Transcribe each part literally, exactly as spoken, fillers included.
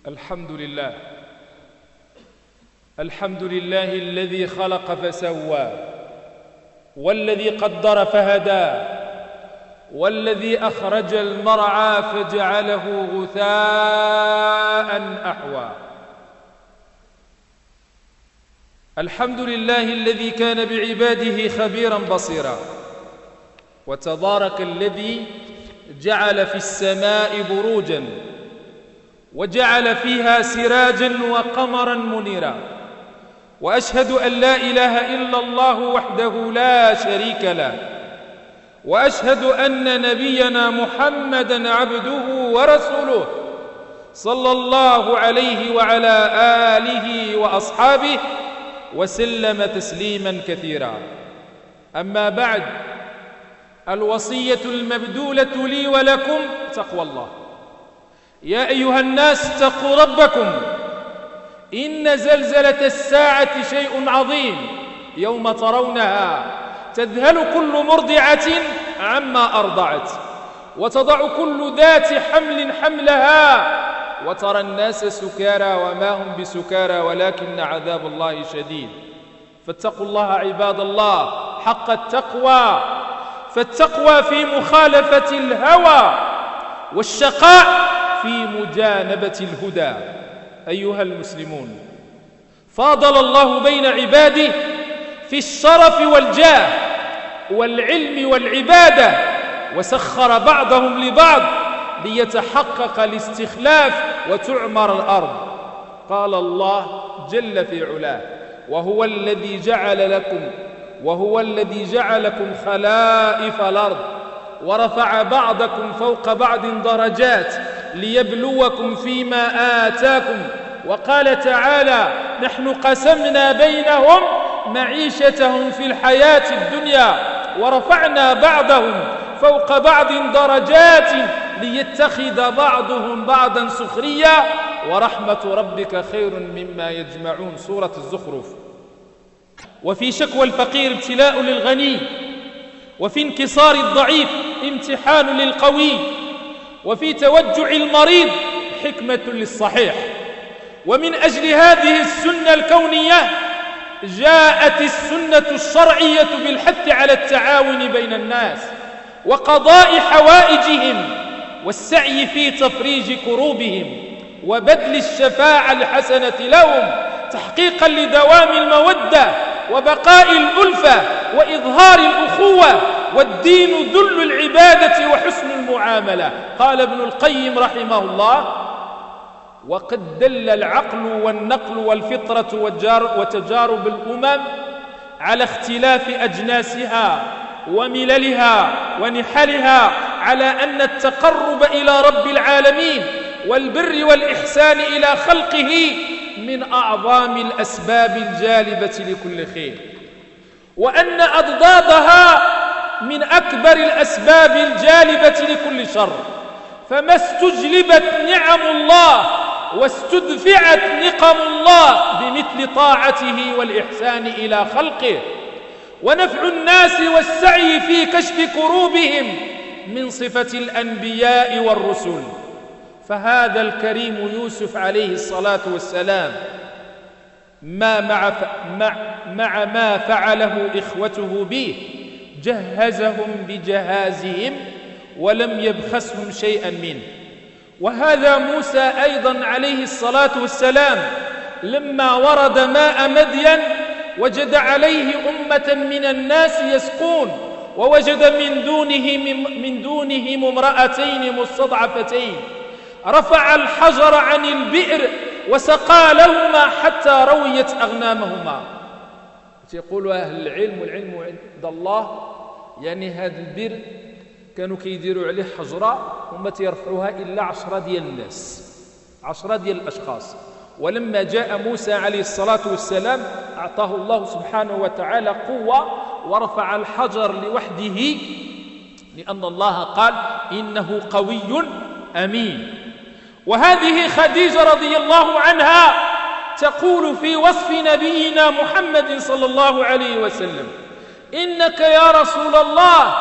الحمد لله الحمد لله الذي خلق فسوى، والذي قدر فهدى، والذي أخرج المرعى فجعله غثاء أحوى. الحمد لله الذي كان بعباده خبيرا بصيرا، وتبارك الذي جعل في السماء بروجا وجعل فيها سراجا وقمرا منيرا. وأشهد أن لا إله إلا الله وحده لا شريك له، وأشهد أن نبينا محمدا عبده ورسوله صلى الله عليه وعلى آله وأصحابه وسلم تسليما كثيرا. أما بعد، الوصية المبذولة لي ولكم تقوى الله. يا أيها الناس اتقوا ربكم، إن زلزلة الساعة شيء عظيم، يوم ترونها تذهل كل مرضعة عما أرضعت، وتضع كل ذات حمل حملها، وترى الناس سكارى وما هم بسكارى ولكن عذاب الله شديد. فاتقوا الله عباد الله حق التقوى، فالتقوى في مخالفة الهوى، والشقاء في مجانبة الهدى. أيها المسلمون، فاضل الله بين عباده في الشرف والجاه والعلم والعبادة، وسخر بعضهم لبعض ليتحقق الاستخلاف وتعمر الأرض. قال الله جل في علاه: وهو الذي جعل لكم وهو الذي جعلكم خلائف الأرض ورفع بعضكم فوق بعض درجات ليبلوكم فيما آتاكم. وقال تعالى: نحن قسمنا بينهم معيشتهم في الحياة الدنيا ورفعنا بعضهم فوق بعض درجات ليتخذ بعضهم بعضا سخريا ورحمة ربك خير مما يجمعون. سورة الزخرف. وفي شكوى الفقير ابتلاء للغني، وفي انكسار الضعيف امتحان للقوي، وفي توجع المريض حكمة للصحيح. ومن أجل هذه السنة الكونية جاءت السنة الشرعية بالحث على التعاون بين الناس وقضاء حوائجهم والسعي في تفريج كروبهم وبذل الشفاعة الحسنة لهم، تحقيقا لدوام المودة وبقاء الألفة وإظهار الأخوة. والدين ذل العبادة وحسن المعاملة. قال ابن القيم رحمه الله: وقد دل العقل والنقل والفطرة وتجارب الأمم على اختلاف أجناسها ومللها ونحلها على أن التقرب إلى رب العالمين والبر والإحسان إلى خلقه من أعظم الأسباب الجالبة لكل خير، وأن أضدادها من أكبر الأسباب الجالبة لكل شر. فما استجلبت نعم الله واستدفعت نقم الله بمثل طاعته والإحسان إلى خلقه ونفع الناس والسعي في كشف كروبهم من صفة الأنبياء والرسل. فهذا الكريم يوسف عليه الصلاة والسلام ما مع, مع, مع ما فعله إخوته به جهزهم بجهازهم ولم يبخسهم شيئا منه. وهذا موسى أيضا عليه الصلاة والسلام لما ورد ماء مدين وجد عليه أمة من الناس يسقون، ووجد من دونهم, من دونهم امرأتين مستضعفتين، رفع الحجر عن البئر وسقى لهما حتى رويت أغنامهما. يقول أهل العلم، والعلم عند الله، يعني هذا البئر كانوا كيديروا عليه حجرة وما تيرفعوها إلا عشرة ديال الناس، عشرة ديال الأشخاص. ولما جاء موسى عليه الصلاة والسلام أعطاه الله سبحانه وتعالى قوة ورفع الحجر لوحده، لأن الله قال: إنه قوي أمين. وهذه خديجة رضي الله عنها تقول في وصف نبينا محمد صلى الله عليه وسلم: إنك يا رسول الله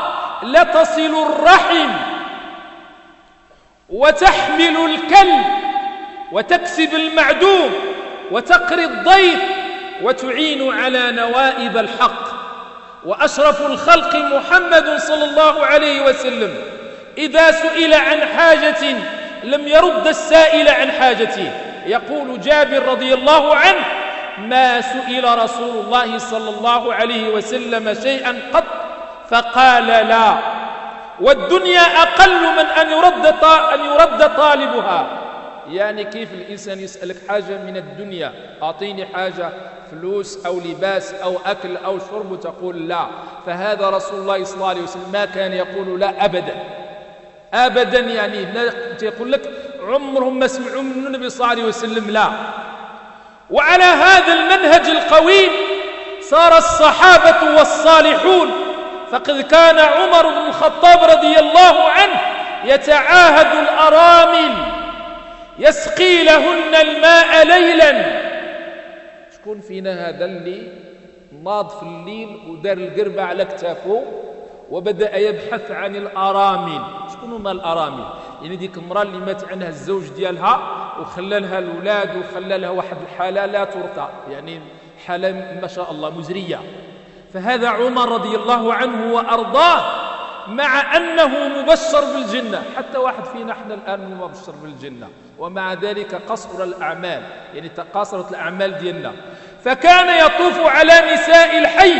لتصل الرحم وتحمل الكل وتكسب المعدوم وتقري الضيف وتعين على نوائب الحق. وأشرف الخلق محمد صلى الله عليه وسلم إذا سئل عن حاجة لم يرد السائل عن حاجته. يقول جابر رضي الله عنه: ما سئل رسول الله صلى الله عليه وسلم شيئا قط فقال لا، والدنيا أقل من أن يرد أن يرد طالبها. يعني كيف الإنسان يسألك حاجة من الدنيا، أعطيني حاجة، فلوس أو لباس أو أكل أو شرب، وتقول لا. فهذا رسول الله صلى الله عليه وسلم ما كان يقول لا أبدا أبدا. يعني لا يقول لك عمرهم ما سمعوا من النبي صلى الله عليه وسلم لا. وعلى هذا المنهج القويم صار الصحابة والصالحون. فقد كان عمر بن الخطاب رضي الله عنه يتعاهد الأرامل يسقي لهن الماء ليلا. شكون فينا هذا اللي ناض في الليل ودار القربة على كتافه وبدأ يبحث عن الأرامل؟ شكون هما الأرامل؟ يعني ديك المرأة اللي مات عنها الزوج ديالها وخلى لها الأولاد وخلى لها واحد الحالة لا ترثى، يعني حالة ما شاء الله مزرية. فهذا عمر رضي الله عنه وأرضاه، مع أنه مبشر بالجنة. حتى واحد فينا احنا الآن مبشر بالجنة، ومع ذلك قصر الأعمال، يعني تقاصرت الأعمال ديالنا. فكان يطوف على نساء الحي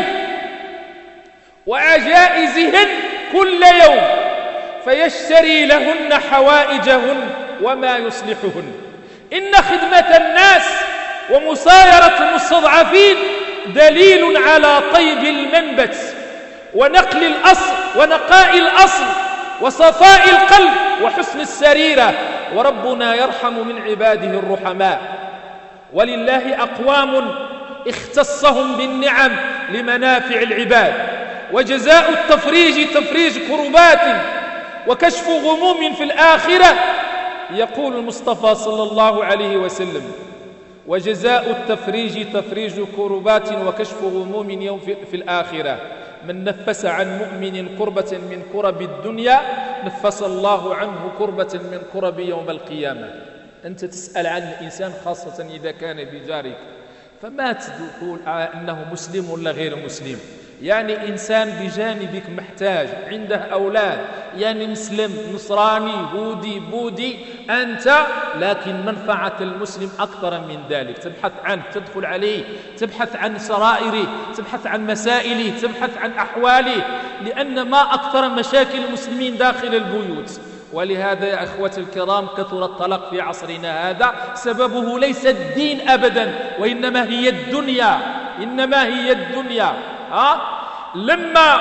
وعجائزهن كل يوم فيشتري لهن حوائجهن وما يصلحهن. إن خدمة الناس ومسايرة المستضعفين دليل على طيب المنبت ونقل الأصل ونقاء الأصل وصفاء القلب وحسن السريرة. وربنا يرحم من عباده الرحماء. ولله أقوام اختصهم بالنعم لمنافع العباد، وجزاء التفريج تفريج كربات وكشف غموم في الآخرة. يقول المصطفى صلى الله عليه وسلم: وجزاء التفريج تفريج كربات وكشف غموم يوم في الآخرة. من نفس عن مؤمن كربة من كرب الدنيا نفس الله عنه كربة من كرب يوم القيامة. أنت تسأل عن الإنسان خاصة إذا كان بجارك، فما تقول أنه مسلم ولا غير مسلم. يعني إنسان بجانبك محتاج، عنده أولاد، يعني مسلم نصراني هودي بودي أنت، لكن منفعة المسلم أكثر من ذلك. تبحث عنه، تدخل عليه، تبحث عن سرائره، تبحث عن مسائله، تبحث عن أحواله، لأن ما أكثر مشاكل المسلمين داخل البيوت. ولهذا يا أخوتي الكرام كثر الطلاق في عصرنا هذا، سببه ليس الدين أبدا، وإنما هي الدنيا، إنما هي الدنيا. ها؟ لما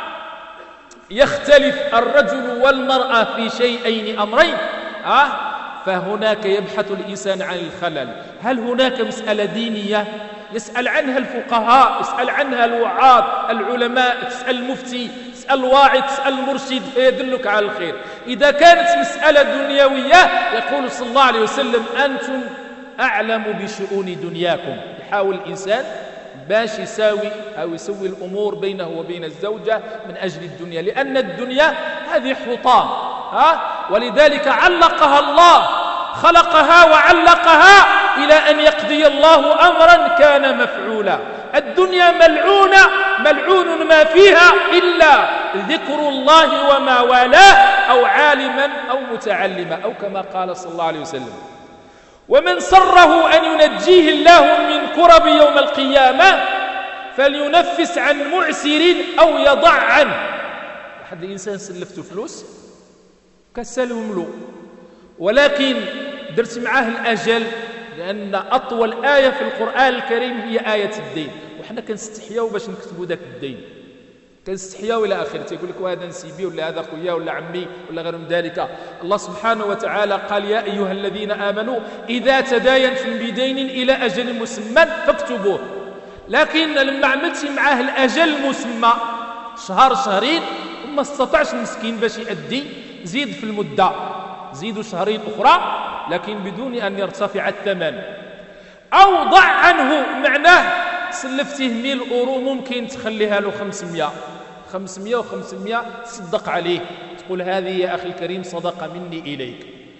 يختلف الرجل والمرأة في شيئين أمرين، ها؟ فهناك يبحث الإنسان عن الخلل. هل هناك مسألة دينية يسأل عنها الفقهاء، يسأل عنها الوعاظ العلماء، تسأل المفتي، تسأل الواعظ، تسأل المرشد فيدلك على الخير. إذا كانت مسألة دنيوية يقول صلى الله عليه وسلم: أنتم أعلم بشؤون دنياكم. يحاول الإنسان باش يساوي أو يسوي الأمور بينه وبين الزوجة من أجل الدنيا، لأن الدنيا هذه حطام، ها؟ ولذلك علقها الله، خلقها وعلقها إلى أن يقضي الله أمرا كان مفعولا. الدنيا ملعونة، ملعون ما فيها إلا ذكر الله وما والاه أو عالما أو متعلما، أو كما قال صلى الله عليه وسلم: ومن سره أن ينجيه الله من كرب يوم القيامة فلينفس عن معسر أو يضع عنه. أحد الإنسان سلفته فلوس كسلهم له، ولكن درت معاه الأجل، لأن أطول آية في القرآن الكريم هي آية الدين، وحنا كنستحياو باش نكتبوا ذاك الدين، كنستحياو إلى آخره. تيقول لك وهذا نسيبي ولا هذا خويا ولا عمي ولا غير من ذلك. الله سبحانه وتعالى قال: يا أيها الذين آمنوا إذا تداينتم بدين إلى أجل مسمى فاكتبوه. لكن لما عملتي معاه الأجل المسمى شهر شهرين وما استطاعش المسكين باش يأدي، زيد في المدة، زيدوا شهرين أخرى لكن بدون أن يرتفع الثمن. أو ضع عنه، معناه سلفته ميل أورو ممكن تخليها له خمسمائة خمسمائة وخمسمائة تصدق عليه، تقول هذه يا أخي الكريم صدقة مني إليك.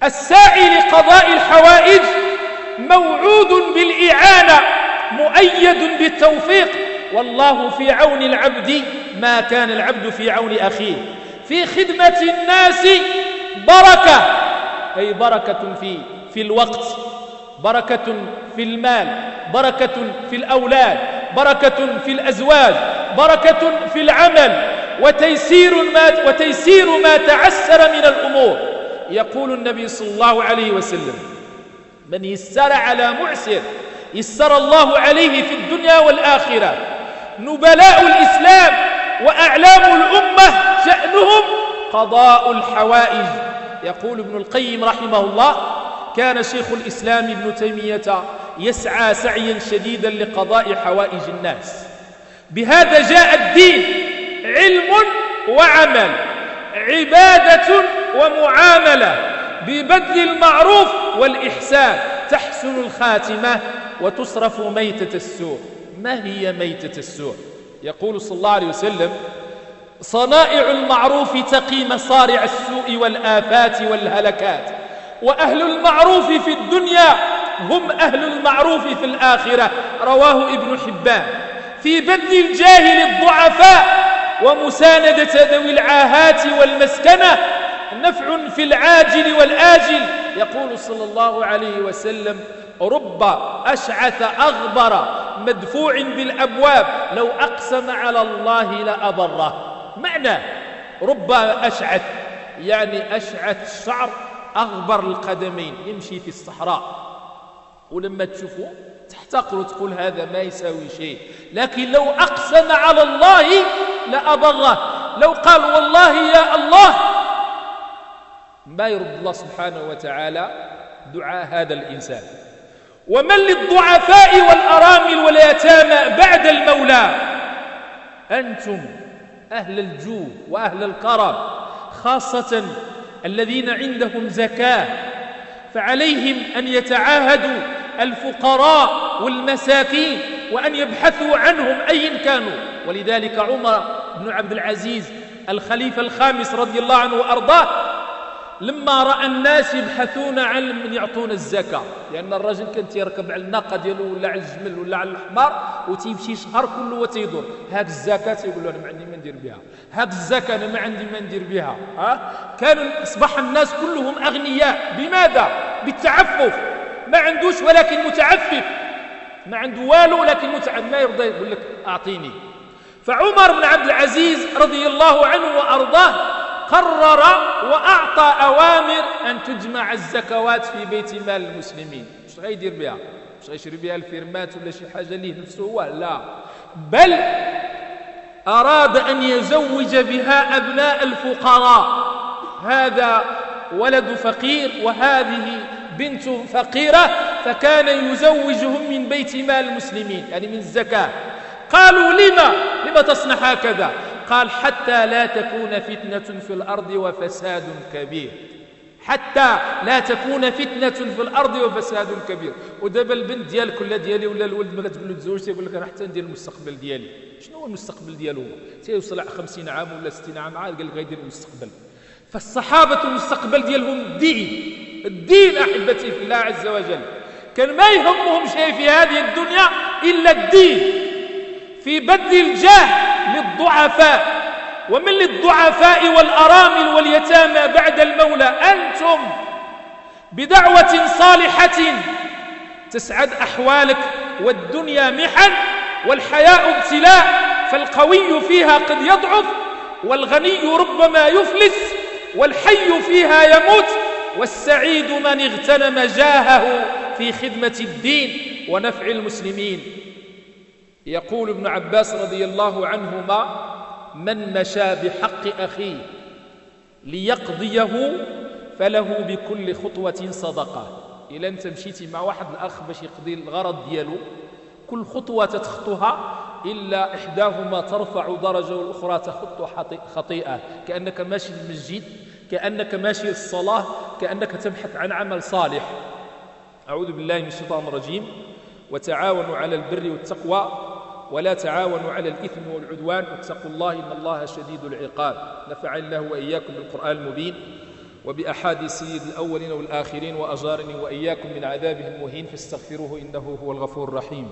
الساعي لقضاء الحوائج موعود بالإعانة مؤيد بالتوفيق، والله في عون العبد ما كان العبد في عون أخيه. في خدمة الناس بركة، أي بركة في في الوقت، بركة في المال، بركة في الأولاد، بركة في الأزواج، بركة في العمل، وتيسير ما, وتيسير ما تعسر من الأمور. يقول النبي صلى الله عليه وسلم: من يسر على معسر يسر الله عليه في الدنيا والآخرة. نبلاء الإسلام وأعلام الأمة شأنهم قضاء الحوائج. يقول ابن القيم رحمه الله: كان شيخ الإسلام ابن تيمية يسعى سعيا شديدا لقضاء حوائج الناس. بهذا جاء الدين: علم وعمل، عبادة ومعاملة، ببذل المعروف والإحسان تحسن الخاتمة وتصرف ميتة السوء. ما هي ميتة السوء؟ يقول صلى الله عليه وسلم: صنائع المعروف تقي مصارع السوء والآفات والهلكات، وأهل المعروف في الدنيا هم أهل المعروف في الآخرة. رواه ابن حبان. في بذل الجاه للضعفاء ومساندة ذوي العاهات والمسكنة نفع في العاجل والآجل. يقول صلى الله عليه وسلم: رب أشعث أغبر مدفوع بالأبواب لو أقسم على الله لأبره. معنى رب أشعث يعني أشعث الشعر، أغبر القدمين، يمشي في الصحراء ولما تشوفه تحتقر وتقول هذا ما يساوي شيء، لكن لو أقسم على الله لأبره. لو قال والله يا الله ما يرد الله سبحانه وتعالى دعاء هذا الإنسان. ومن للضعفاء والأرامل واليتامى بعد المولى؟ أنتم أهل الجود وأهل الكرم، خاصة الذين عندهم زكاة، فعليهم أن يتعاهدوا الفقراء والمساكين وأن يبحثوا عنهم أين كانوا. ولذلك عمر بن عبد العزيز الخليفة الخامس رضي الله عنه وأرضاه لما رأى الناس يبحثون عن من يعطون الزكاة، لأن الرجل كان يركب على الناقة ديالو ولا على الجمل ولا على الحمار وتيمشي شهر كله وتيدور، هاك الزكاة يقول له أنا ما عندي ما ندير بها، هاك الزكاة أنا ما عندي ما ندير بها. ها كان أصبح الناس كلهم أغنياء. بماذا؟ بالتعفف. ما عندوش ولكن متعفف، ما عنده والو لكن متعفف، ما يرضى يقول لك أعطيني. فعمر بن عبد العزيز رضي الله عنه وأرضاه قرر وأعطى أوامر أن تجمع الزكوات في بيت مال المسلمين. مش غيدير بها، مش غيشري بها الفيرمات ولا شي حاجة ليه نفسه هو، لا، بل أراد أن يزوج بها أبناء الفقراء. هذا ولد فقير وهذه بنت فقيرة، فكان يزوجهم من بيت مال المسلمين يعني من الزكاة. قالوا لما لما تصنع هكذا؟ قال حتى لا تكون فتنة في الأرض وفساد كبير، حتى لا تكون فتنة في الأرض وفساد كبير. ودابا البنت ديالك ولا ديالي ولا الولد ما كتقول له تزوج تيقول لك انا حتى ندير المستقبل ديالي. شنو هو المستقبل ديالو؟ تيوصل خمسين عام ولا ستين عام عاد قال لك غيدير المستقبل. فالصحابة المستقبل ديالهم الدين، الدين أحبتي في الله عز وجل. كان ما يهمهم شيء في هذه الدنيا إلا الدين، في بذل الجاه للضعفاء. ومن للضعفاء والأرامل واليتامى بعد المولى؟ أنتم بدعوة صالحة تسعد أحوالك، والدنيا محن والحياة ابتلاء، فالقوي فيها قد يضعف والغني ربما يفلس، والحي فيها يموت، والسعيد من اغتنم جاهه في خدمة الدين ونفع المسلمين. يقول ابن عباس رضي الله عنهما: من مشى بحق أخيه ليقضيه فله بكل خطوة صدقة. إلا أنت مشيتي مع واحد الأخ باش يقضي الغرض ديالو، كل خطوة تخطوها إلا إحداهما ترفع درجة والأخرى تخط خطيئة، كأنك ماشي المسجد، كأنك ماشي الصلاة، كأنك تبحث عن عمل صالح. أعوذ بالله من الشيطان الرجيم. وتعاونوا على البر والتقوى ولا تعاونوا على الإثم والعدوان واتقوا الله إن الله شديد العقاب. نفعني الله وإياكم بالقرآن المبين وبأحاديث سيد الأولين والآخرين، وأجارني وإياكم من عذابه المهين، فاستغفروه إنه هو الغفور الرحيم.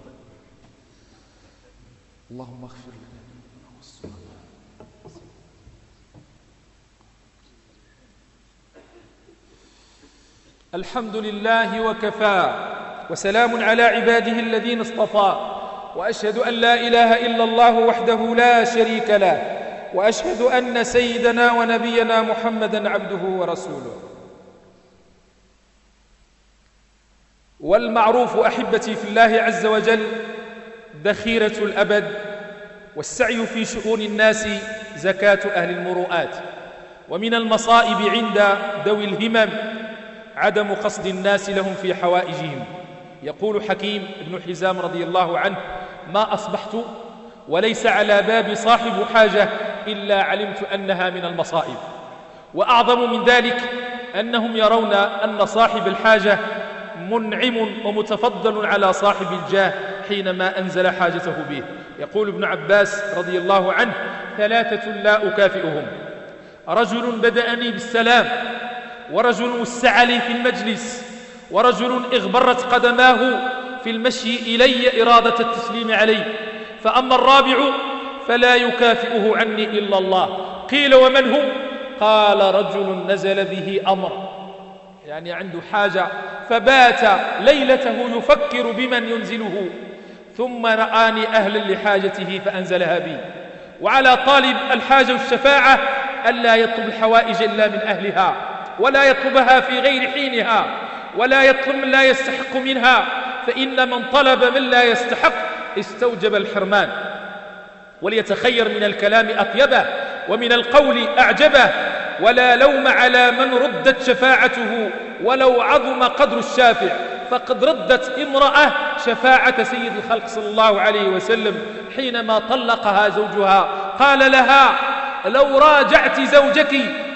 اللهم اغفر لنا. الحمد لله وكفى، وسلام على عباده الذين اصطفى، وأشهد أن لا إله إلا الله وحده لا شريك له، وأشهد أن سيدنا ونبينا محمدا عبده ورسوله. والمعروف أحبتي في الله عز وجل ذخيرة الأبد، والسعي في شؤون الناس زكاة أهل المروءات. ومن المصائب عند ذوي الهمم عدم قصد الناس لهم في حوائجهم. يقول حكيم بن حزام رضي الله عنه: ما أصبحت وليس على باب صاحب حاجة إلا علمت أنها من المصائب. وأعظم من ذلك أنهم يرون أن صاحب الحاجة منعم ومتفضل على صاحب الجاه حينما أنزل حاجته به. يقول ابن عباس رضي الله عنه: ثلاثة لا أكافئهم: رجل بدأني بالسلام، ورجل وسع لي في المجلس، ورجل اغبرت قدماه في المشي إلي إرادة التسليم علي. فأما الرابع فلا يكافئه عني إلا الله. قيل: ومن هو؟ قال: رجل نزل به أمر، يعني عنده حاجة فبات ليلته يفكر بمن ينزله، ثم رآني أهلا لحاجته فأنزلها بي. وعلى طالب الحاجة والشفاعة ألا يطلب الحوائج إلا من أهلها، ولا يطلبها في غير حينها، ولا يطلب من لا يستحق منها، فإن من طلب من لا يستحق استوجب الحرمان. وليتخير من الكلام أطيبه، ومن القول أعجبه، ولا لوم على من ردت شفاعته ولو عظم قدر الشافع، فقد ردت امرأة شفاعة سيد الخلق صلى الله عليه وسلم حينما طلقها زوجها. قال لها: لو راجعت زوجك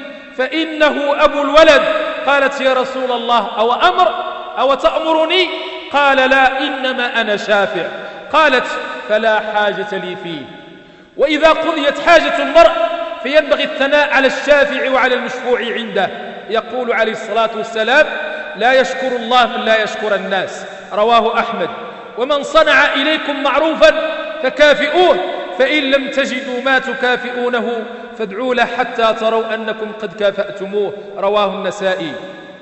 فإنه أبو الولد. قالت: يا رسول الله، أو أمر أو تأمرني؟ قال: لا، إنما أنا شافع. قالت: فلا حاجة لي فيه. وإذا قضيت حاجة المرء فينبغي الثناء على الشافع وعلى المشفوع عنده. يقول عليه الصلاة والسلام: لا يشكر الله من لا يشكر الناس. رواه أحمد. ومن صنع إليكم معروفا فكافئوه، فإن لم تجدوا ما تكافئونه فادعوا له حتى تروا أنكم قد كافأتموه. رواه النسائي.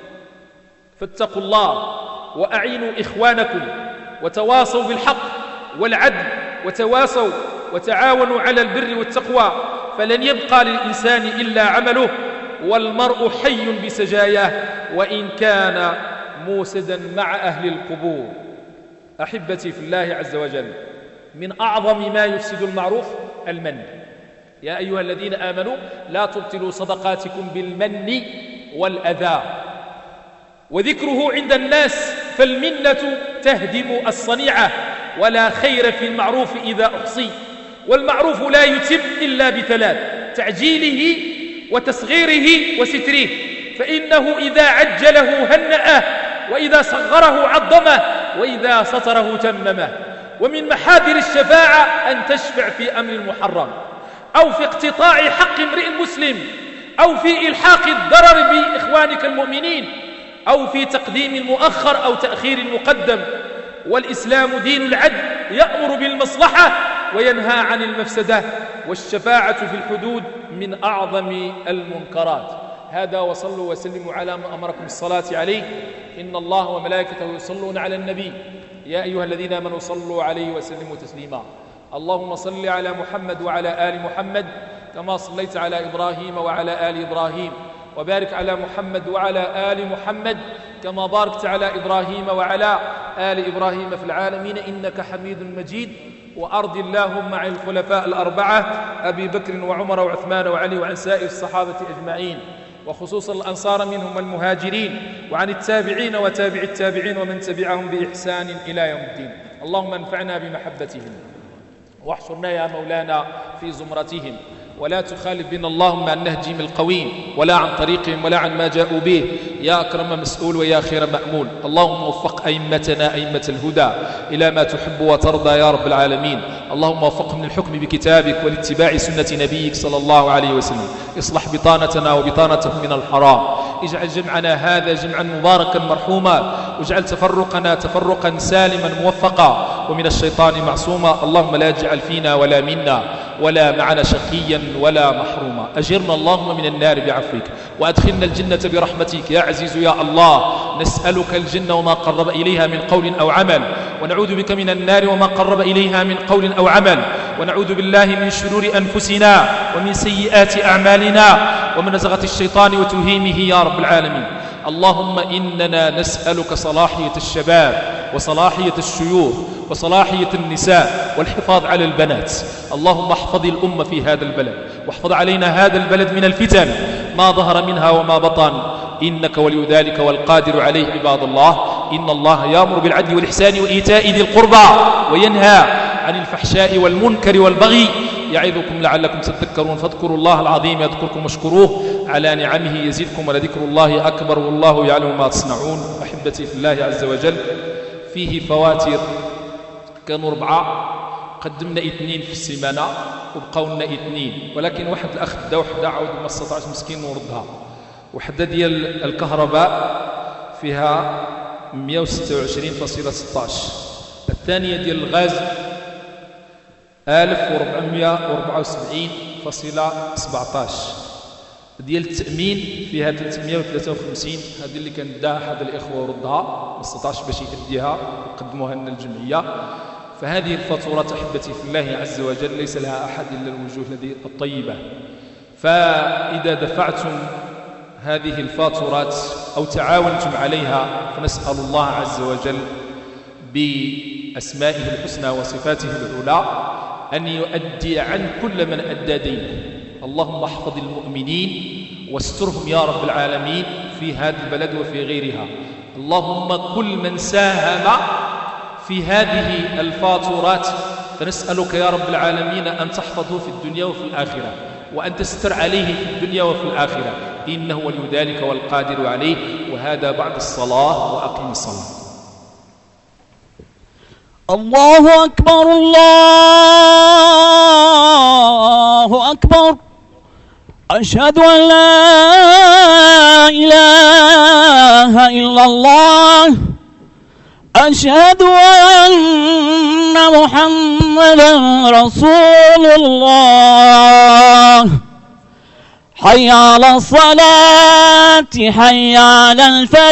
فاتقوا الله وأعينوا إخوانكم، وتواصوا بالحق والعدل، وتواصوا وتعاونوا على البر والتقوى، فلن يبقى للإنسان إلا عمله، والمرء حي بسجاياه وإن كان موسدا مع أهل القبور. أحبتي في الله عز وجل، من أعظم ما يفسد المعروف المن. يا أيها الذين آمنوا لا تبطلوا صدقاتكم بالمن والأذى. وذكره عند الناس فالمنة تهدم الصنيعة، ولا خير في المعروف إذا أحصي. والمعروف لا يتم إلا بثلاث: تعجيله وتصغيره وستره، فإنه إذا عجله هنأه، وإذا صغره عظمه، وإذا سطره تممه. ومن محاذر الشفاعة أن تشفع في أمر محرم، أو في اقتطاع حق امرئ مسلم، أو في إلحاق الضرر بإخوانك المؤمنين، أو في تقديم المؤخر أو تأخير المقدم. والإسلام دين العدل، يأمر بالمصلحة وينهى عن المفسدة، والشفاعة في الحدود من أعظم المنكرات. هذا، وصلوا وسلموا على من أمركم الصلاة عليه، إن الله وملائكته يصلون على النبي يا أيها الذين آمنوا صلوا عليه وسلموا تسليما. اللهم صل على محمد وعلى آل محمد كما صليت على إبراهيم وعلى آل إبراهيم، وبارك على محمد وعلى آل محمد كما باركت على إبراهيم وعلى آل إبراهيم في العالمين إنك حميد مجيد. وأرض اللهم عن الخلفاء الأربعة أبي بكر وعمر وعثمان وعلي، وعن سائر الصحابة أجمعين، وخصوصا الأنصار منهم المهاجرين، وعن التابعين وتابع التابعين ومن تبعهم بإحسان إلى يوم الدين. اللهم انفعنا بمحبتهم، واحشرنا يا مولانا في زمرتهم، ولا تخالف بنا اللهم عن نهجهم القويم ولا عن طريقهم ولا عن ما جاءوا به يا أكرم مسؤول ويا خير مأمول. اللهم وفق أئمتنا أئمة الهدى إلى ما تحب وترضى يا رب العالمين. اللهم وفقهم للحكم بكتابك والاتباع سنة نبيك صلى الله عليه وسلم. اصلح بطانتنا وبطانتهم من الحرام. اجعل جمعنا هذا جمعا مباركا مرحوما، واجعل تفرقنا تفرقا سالما موفقا ومن الشيطان معصوما. اللهم لا تجعل فينا ولا منا ولا معنا شقيا ولا محروما. أجرنا اللهم من النار بعفوك وأدخلنا الجنة برحمتك يا عزيز يا الله. نسألك الجنة وما قرب إليها من قول أو عمل، ونعوذ بك من النار وما قرب إليها من قول أو عمل، ونعوذ بالله من شرور أنفسنا ومن سيئات أعمالنا ومن نزغة الشيطان وتلهيمه يا رب العالمين. اللهم إننا نسألك صلاحية الشباب وصلاحية الشيوخ وصلاحية النساء والحفاظ على البنات. اللهم احفظ الأمة في هذا البلد، واحفظ علينا هذا البلد من الفتن ما ظهر منها وما بطن، إنك ولي ذلك والقادر عليه. عباد الله، إن الله يأمر بالعدل والإحسان وإيتاء ذي القربى وينهى عن الفحشاء والمنكر والبغي يعظكم لعلكم تذكرون. فاذكروا الله العظيم يذكركم واشكروه على نعمه يزدكم ولذكر الله أكبر والله يعلم ما تصنعون. أحبتي في الله عز وجل، فيه فواتر كانوا أربعة، قدمنا اثنين في السيمانة وبقاو لنا اثنين، ولكن واحد الأخ دا وحدة عاود ما استطاعش مسكين وردها. وحدة ديال الكهرباء فيها مئة وستة وعشرين فاصلة ستة عشر، الثانية ديال الغاز ألف وأربعمئة وأربعة وسبعين فاصلة سبعة عشر، ديال التأمين فيها ثلاثمئة وثلاثة وخمسين، هذه اللي كان داها أحد الإخوة وردها ما استطاعش باش يأديها وقدموها لنا الجمعية. فهذه الفاتورات أحبتي في الله عز وجل ليس لها أحد إلا الوجوه الطيبة. فإذا دفعتم هذه الفاتورات أو تعاونتم عليها فنسأل الله عز وجل بأسمائه الحسنى وصفاته العلى أن يؤدي عن كل من أدى دينه. اللهم احفظ المؤمنين واسترهم يا رب العالمين في هذا البلد وفي غيرها. اللهم كل من ساهم في هذه الفاتورات فنسألك يا رب العالمين أن تحفظه في الدنيا وفي الآخرة، وأن تستر عليه في الدنيا وفي الآخرة، إنه ولي ذلك والقادر عليه. وهذا بعد الصلاة، وأقم الصلاة. الله أكبر الله أكبر، أشهد أن لا إله إلا الله، أشهد أن محمدا رسول الله. حي على الصلاة، حي على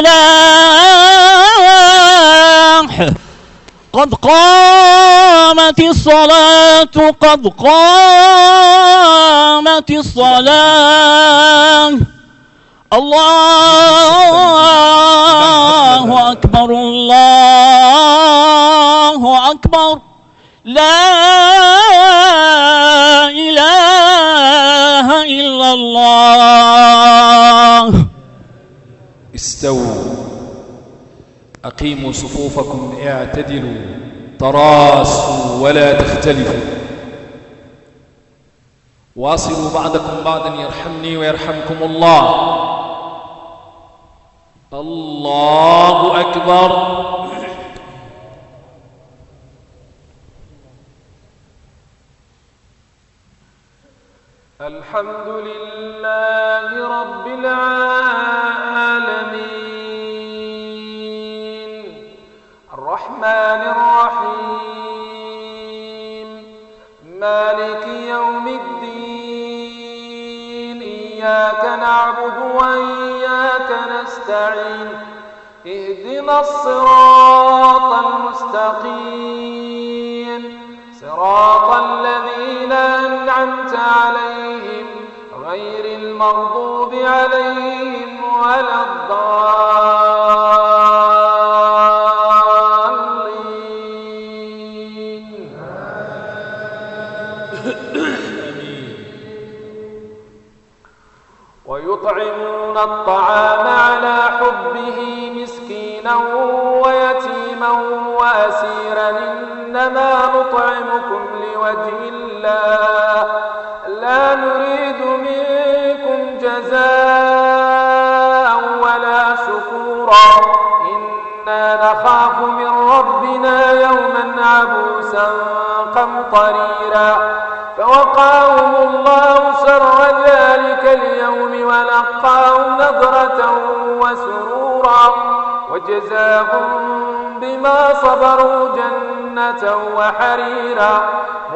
الفلاح، قد قامت الصلاة، قد قامت الصلاة. الله أكبر الله أكبر، لا إله إلا الله. استووا، أقيموا صفوفكم، اعتدلوا، تراصوا ولا تختلفوا، واصلوا بعضكم بعضا يرحمني ويرحمكم الله. الله أكبر. الحمد لله رب العالمين، الرحمن الرحيم، مالك يوم الدين. إياك نعبد وإياك نستعين، اهدنا الصراط المستقيم، صراط الذين أنعمت عليهم غير المغضوب عليهم ولا الضالين. ويطعمون الطعام على حبه مسكينا ويتيما وأسيرا، إنما نطعمكم لوجه الله لا نريد منكم جزاء ولا شكورا إنا نخاف من ربنا يوما عبوسا قمطريرا فوقاهم الله شر ذلك اليوم ولقاهم نضرة وسرورا وجزاهم بما صبروا جنة وحريرا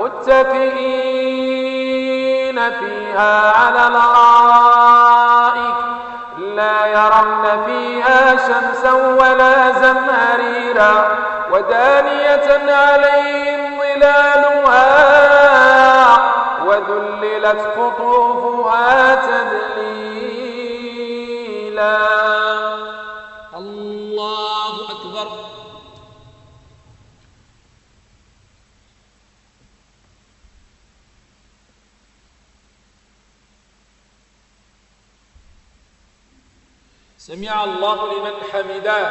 متكئين فيها على الارائك لا يرون فيها شمسا ولا زمهريرا ودانية عليهم ظلالها وذللت قطوفها تذليلا. الله أكبر. سمع الله لمن حمده.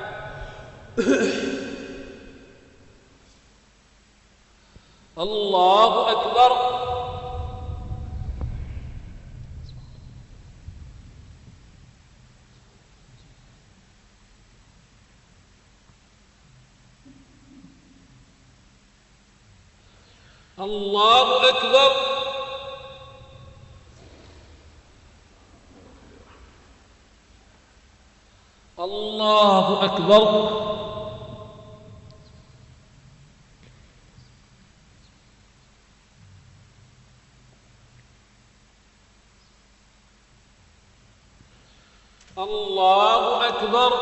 الله أكبر. الله أكبر. الله أكبر. الله أكبر.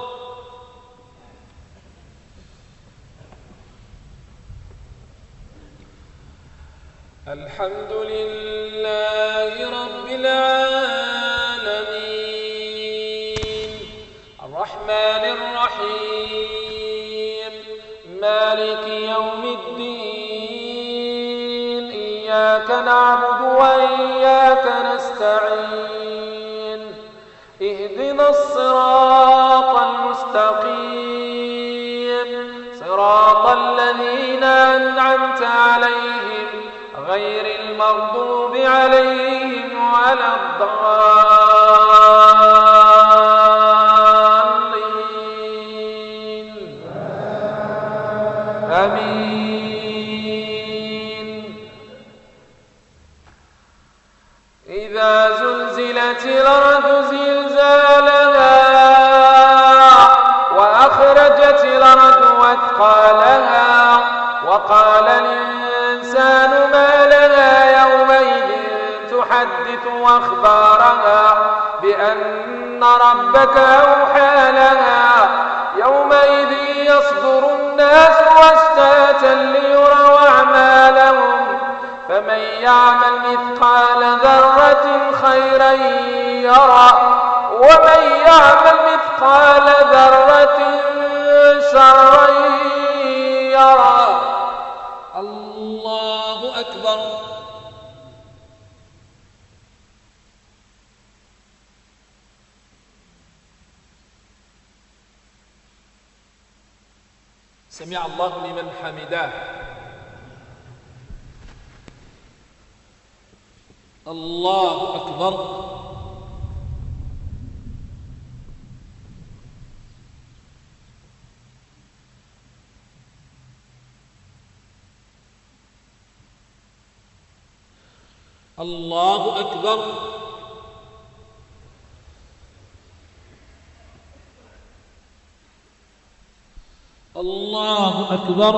الحمد لله رب العالمين الرحمن الرحيم مالك يوم الدين إياك نعبد وإياك نستعين اهدنا الصراط المستقيم صراط الذين أنعمت عليهم غير المغضوب عليهم ولا الضالين آمين. إذا زلزلت الأرض زلزالها وأخرجت الأرض أثقالها وقال الإنسان ما لها يومئذ تحدث أخبارها بأن ربك أوحى لها يومئذ يصدر الناس أشتاتا ليروا أعمالهم فمن يعمل مثقال ذرة خيرا يره ومن يعمل مثقال ذرة شرا يره. الله أكبر. سمع الله لمن حمده. الله أكبر. الله أكبر. الله أكبر.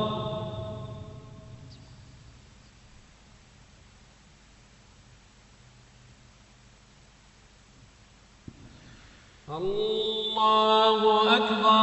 الله أكبر.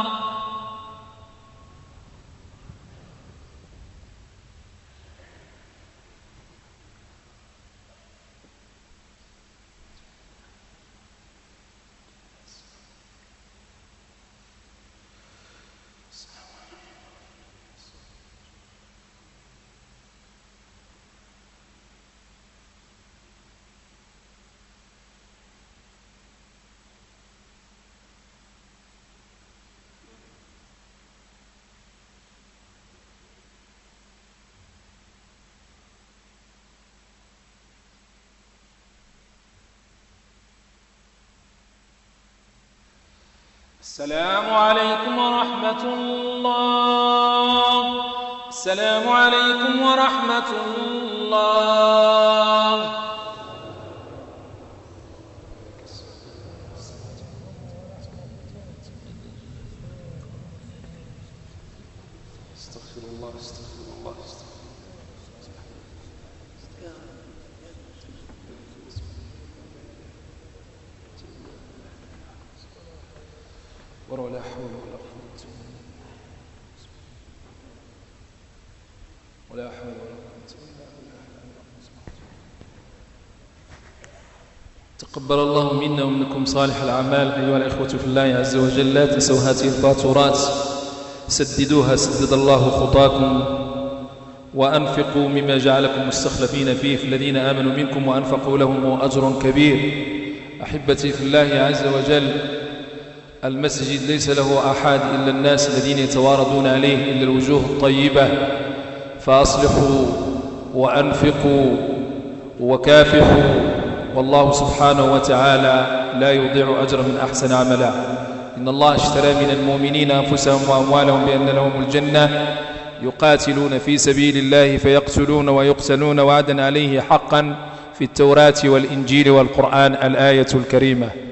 السلام عليكم ورحمة الله. السلام عليكم ورحمة الله. استغفر الله استغفر الله ولا حول ولا قوة ولا حول ولا قوة إلا بالله. تقبل الله منا ومنكم صالح الأعمال. أيها الإخوة في الله عز وجل، لا تنسوا هذه الفاتورات، سددوها سدد الله خطاكم، وأنفقوا مما جعلكم مستخلفين فيه في الذين آمنوا منكم وأنفقوا لهم أجر كبير. أحبتي في الله عز وجل، المسجد ليس له أحد إلا الناس الذين يتواردون عليه، إلا الوجوه الطيبة، فأصلحوا وأنفقوا وكافحوا، والله سبحانه وتعالى لا يضيع أجر من أحسن عملا. إن الله اشترى من المؤمنين أنفسهم وأموالهم بأن لهم الجنة يقاتلون في سبيل الله فيقتلون ويقتلون وعدا عليه حقا في التوراة والإنجيل والقرآن. الآية الكريمة.